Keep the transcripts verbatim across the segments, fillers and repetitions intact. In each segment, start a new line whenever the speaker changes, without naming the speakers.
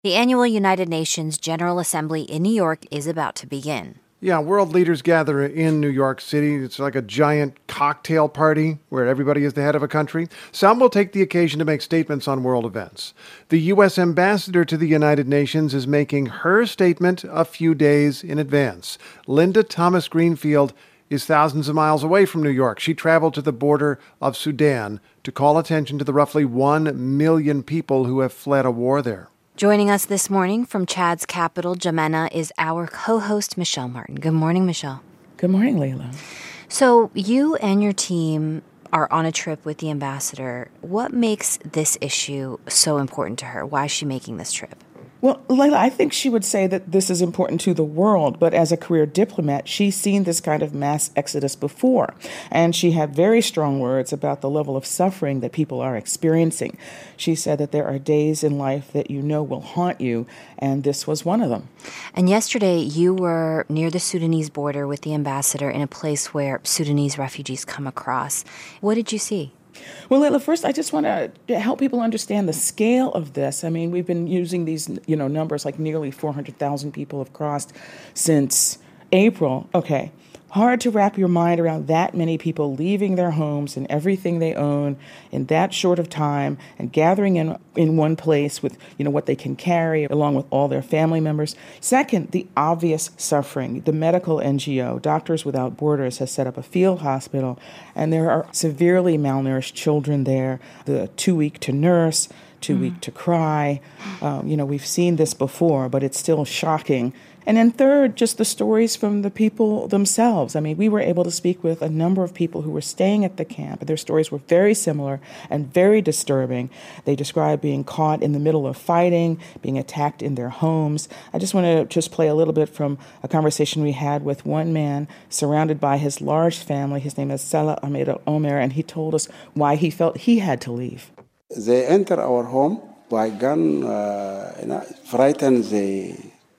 The annual United Nations General Assembly in New York is about to begin.
Yeah, world leaders gather in New York City. It's like a giant cocktail party where everybody is the head of a country. Some will take the occasion to make statements on world events. The U S ambassador to the United Nations is making her statement a few days in advance. Linda Thomas Greenfield is thousands of miles away from New York. She traveled to the border of Sudan to call attention to the roughly one million people who have fled a war there.
Joining us this morning from Chad's capital, N'Djamena, is our co-host, Michelle Martin. Good morning, Michelle.
Good morning, Layla.
So you and your team are on a trip with the ambassador. What makes this issue so important to her? Why is she making this trip?
Well, Layla, I think she would say that this is important to the world, but as a career diplomat, she's seen this kind of mass exodus before, and she had very strong words about the level of suffering that people are experiencing. She said that there are days in life that you know will haunt you, and this was one of them.
And yesterday, you were near the Sudanese border with the ambassador in a place where Sudanese refugees come across. What did you see?
Well, Layla, first, I just want to help people understand the scale of this. I mean, we've been using these, you know, numbers like nearly four hundred thousand people have crossed since April. Okay. Hard to wrap your mind around that many people leaving their homes and everything they own in that short of time and gathering in in one place with, you know, what they can carry along with all their family members. Second, the obvious suffering. The medical N G O, Doctors Without Borders, has set up a field hospital, and there are severely malnourished children there, the too weak to nurse, too mm. weak to cry. Um, you know, we've seen this before, but it's still shocking. And then third, just the stories from the people themselves. I mean, we were able to speak with a number of people who were staying at the camp. Their stories were very similar and very disturbing. They described being caught in the middle of fighting, being attacked in their homes. I just want to just play a little bit from a conversation we had with one man surrounded by his large family. His name is Salah Ahmed Omer, and he told us why he felt he had to leave.
They enter our home by gun, uh, you know, frighten the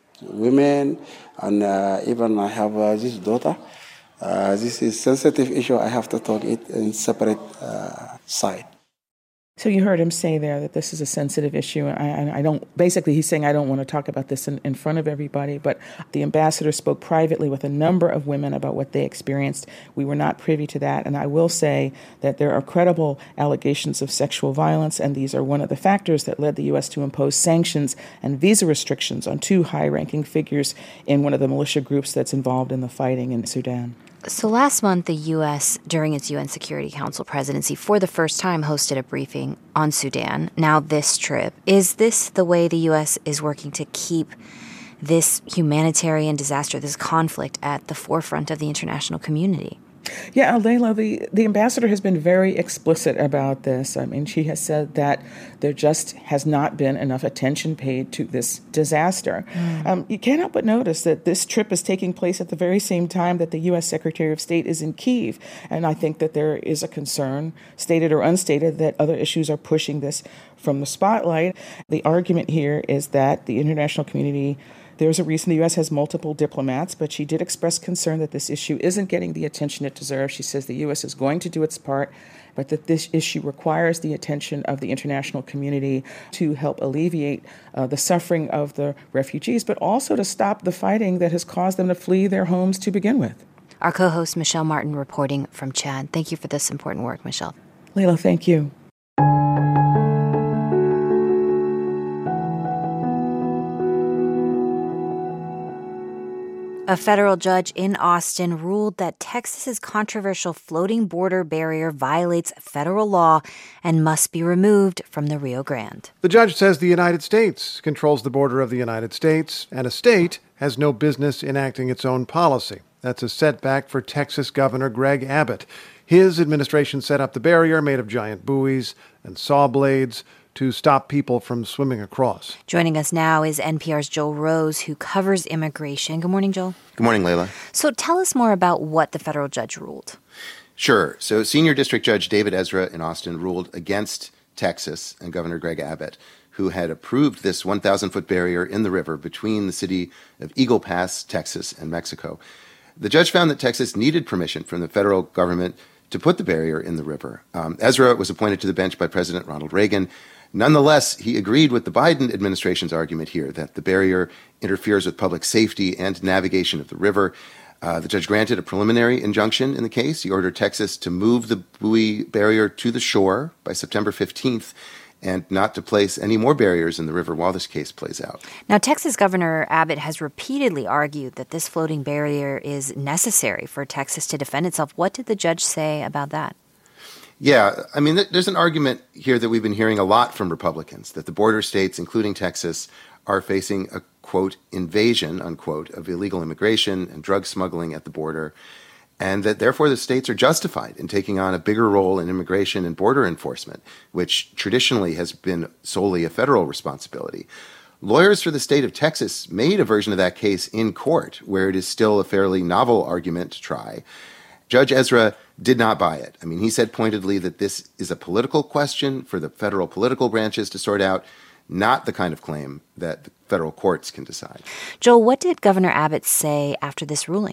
women, and uh, even I have uh, this daughter. Uh, this is sensitive issue. I have to talk it in separate uh, side.
So you heard him say there that this is a sensitive issue. I, I don't. Basically, he's saying I don't want to talk about this in, in front of everybody. But the ambassador spoke privately with a number of women about what they experienced. We were not privy to that. And I will say that there are credible allegations of sexual violence, and these are one of the factors that led the U S to impose sanctions and visa restrictions on two high-ranking figures in one of the militia groups that's involved in the fighting in Sudan.
So last month, the U S, during its U N Security Council presidency, for the first time hosted a briefing on Sudan. Now this trip. Is this the way the U S is working to keep this humanitarian disaster, this conflict, at the forefront of the international community?
Yeah, Layla, the, the ambassador has been very explicit about this. I mean, she has said that there just has not been enough attention paid to this disaster. Mm. Um, you can't help but notice that this trip is taking place at the very same time that the U S Secretary of State is in Kyiv. And I think that there is a concern, stated or unstated, that other issues are pushing this from the spotlight. The argument here is that the international community There's a reason the U S has multiple diplomats, but she did express concern that this issue isn't getting the attention it deserves. She says the U S is going to do its part, but that this issue requires the attention of the international community to help alleviate uh, the suffering of the refugees, but also to stop the fighting that has caused them to flee their homes to begin with.
Our co-host, Michelle Martin, reporting from Chad. Thank you for this important work, Michelle.
Layla, thank you.
A federal judge in Austin ruled that Texas's controversial floating border barrier violates federal law and must be removed from the Rio Grande.
The judge says the United States controls the border of the United States, and a state has no business enacting its own policy. That's a setback for Texas Governor Greg Abbott. His administration set up the barrier made of giant buoys and saw blades to stop people from swimming across.
Joining us now is N P R's Joel Rose, who covers immigration. Good morning, Joel.
Good morning, Layla.
So tell us more about what the federal judge ruled.
Sure. So Senior District Judge David Ezra in Austin ruled against Texas and Governor Greg Abbott, who had approved this one thousand foot barrier in the river between the city of Eagle Pass, Texas, and Mexico. The judge found that Texas needed permission from the federal government to put the barrier in the river. Um, Ezra was appointed to the bench by President Ronald Reagan. Nonetheless, he agreed with the Biden administration's argument here that the barrier interferes with public safety and navigation of the river. Uh, the judge granted a preliminary injunction in the case. He ordered Texas to move the buoy barrier to the shore by September fifteenth and not to place any more barriers in the river while this case plays out.
Now, Texas Governor Abbott has repeatedly argued that this floating barrier is necessary for Texas to defend itself. What did the judge say about that?
Yeah, I mean, there's an argument here that we've been hearing a lot from Republicans, that the border states, including Texas, are facing a, quote, invasion, unquote, of illegal immigration and drug smuggling at the border, and that therefore the states are justified in taking on a bigger role in immigration and border enforcement, which traditionally has been solely a federal responsibility. Lawyers for the state of Texas made a version of that case in court, where it is still a fairly novel argument to try. Judge Ezra did not buy it. I mean, he said pointedly that this is a political question for the federal political branches to sort out, not the kind of claim that the federal courts can decide.
Joel, what did Governor Abbott say after this ruling?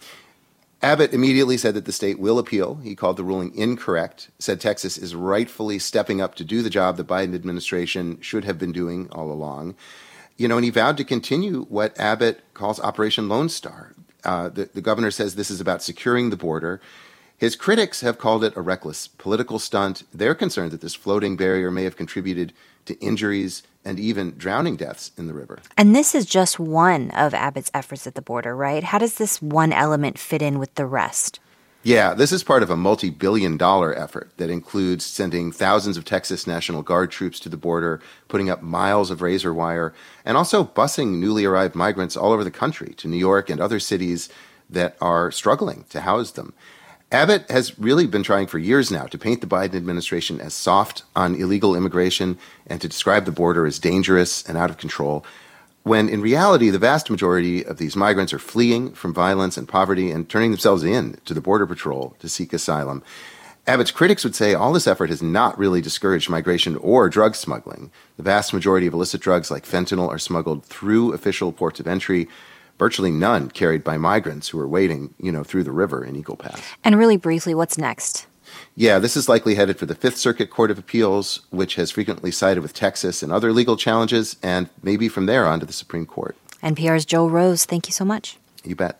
Abbott immediately said that the state will appeal. He called the ruling incorrect, said Texas is rightfully stepping up to do the job the Biden administration should have been doing all along. You know, and he vowed to continue what Abbott calls Operation Lone Star. Uh, the, the governor says this is about securing the border. His critics have called it a reckless political stunt. They're concerned that this floating barrier may have contributed to injuries and even drowning deaths in the river.
And this is just one of Abbott's efforts at the border, right? How does this one element fit in with the rest?
Yeah, this is part of a multi-billion dollar effort that includes sending thousands of Texas National Guard troops to the border, putting up miles of razor wire, and also busing newly arrived migrants all over the country to New York and other cities that are struggling to house them. Abbott has really been trying for years now to paint the Biden administration as soft on illegal immigration and to describe the border as dangerous and out of control, when in reality, the vast majority of these migrants are fleeing from violence and poverty and turning themselves in to the Border Patrol to seek asylum. Abbott's critics would say all this effort has not really discouraged migration or drug smuggling. The vast majority of illicit drugs like fentanyl are smuggled through official ports of entry, virtually none carried by migrants who are waiting, you know, through the river in Eagle Pass.
And really briefly, what's next?
Yeah, this is likely headed for the Fifth Circuit Court of Appeals, which has frequently sided with Texas and other legal challenges, and maybe from there on to the Supreme Court.
N P R's Joel Rose, thank you so much.
You bet.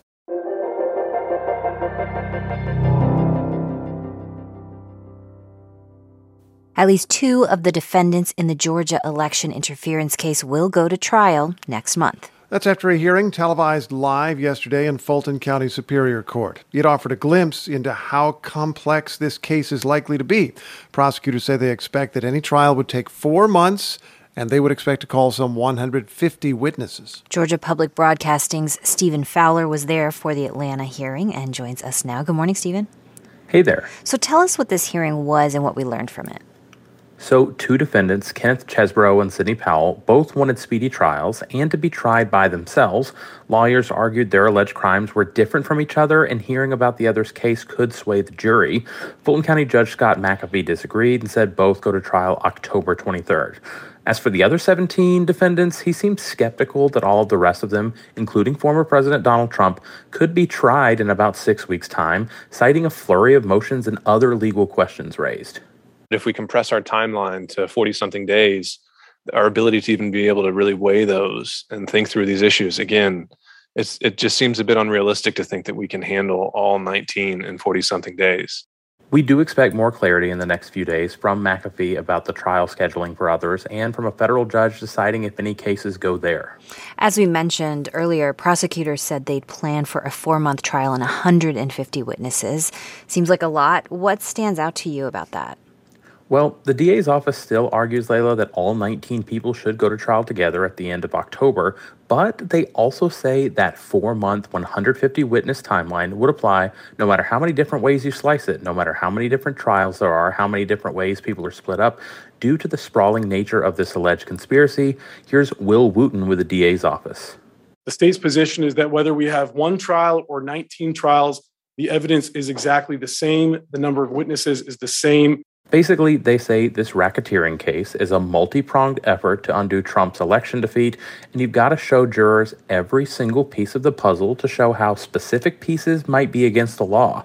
At least two of the defendants in the Georgia election interference case will go to trial next month.
That's after a hearing televised live yesterday in Fulton County Superior Court. It offered a glimpse into how complex this case is likely to be. Prosecutors say they expect that any trial would take four months, and they would expect to call some one hundred fifty witnesses.
Georgia Public Broadcasting's Stephen Fowler was there for the Atlanta hearing and joins us now. Good morning, Stephen.
Hey there.
So tell us what this hearing was and what we learned from it.
So two defendants, Kenneth Chesbrough and Sidney Powell, both wanted speedy trials and to be tried by themselves. Lawyers argued their alleged crimes were different from each other, and hearing about the other's case could sway the jury. Fulton County Judge Scott McAfee disagreed and said both go to trial October twenty-third. As for the other seventeen defendants, he seemed skeptical that all of the rest of them, including former President Donald Trump, could be tried in about six weeks' time, citing a flurry of motions and other legal questions raised.
If we compress our timeline to forty-something days, our ability to even be able to really weigh those and think through these issues, again, it's, it just seems a bit unrealistic to think that we can handle all nineteen in forty-something days.
We do expect more clarity in the next few days from McAfee about the trial scheduling for others and from a federal judge deciding if any cases go there.
As we mentioned earlier, prosecutors said they'd plan for a four-month trial and one hundred fifty witnesses. Seems like a lot. What stands out to you about that?
Well, the D A's office still argues, Layla, that all nineteen people should go to trial together at the end of October, but they also say that four-month, one hundred fifty witness timeline would apply no matter how many different ways you slice it, no matter how many different trials there are, how many different ways people are split up. Due to the sprawling nature of this alleged conspiracy, here's Will Wooten with the D A's office.
The state's position is that whether we have one trial or nineteen trials, the evidence is exactly the same. The number of witnesses is the same.
Basically, they say this racketeering case is a multi-pronged effort to undo Trump's election defeat, and you've got to show jurors every single piece of the puzzle to show how specific pieces might be against the law. Mm.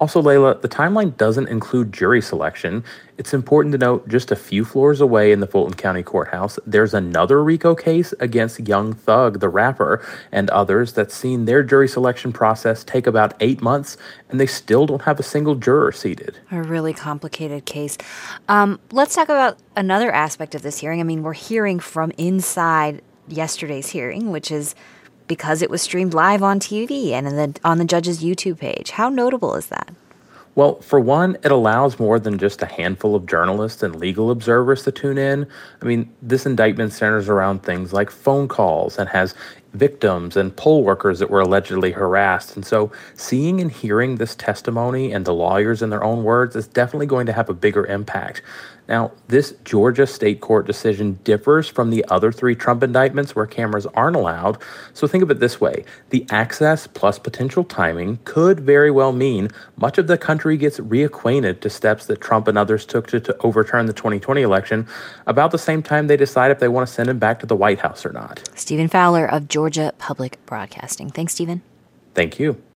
Also, Layla, the timeline doesn't include jury selection. It's important to note just a few floors away in the Fulton County Courthouse, there's another RICO case against Young Thug, the rapper, and others that's seen their jury selection process take about eight months, and they still don't have a single juror seated.
A really complicated case. Um, let's talk about another aspect of this hearing. I mean, we're hearing from inside yesterday's hearing, which is because it was streamed live on T V and in the, on the judge's YouTube page. How notable is that?
Well, for one, it allows more than just a handful of journalists and legal observers to tune in. I mean, this indictment centers around things like phone calls and has victims and poll workers that were allegedly harassed. And so seeing and hearing this testimony and the lawyers in their own words is definitely going to have a bigger impact. Now, this Georgia state court decision differs from the other three Trump indictments where cameras aren't allowed. So think of it this way. The access plus potential timing could very well mean much of the country gets reacquainted to steps that Trump and others took to, to overturn the twenty twenty election about the same time they decide if they want to send him back to the White House or not.
Stephen Fowler of Georgia Public Broadcasting. Thanks, Stephen.
Thank you.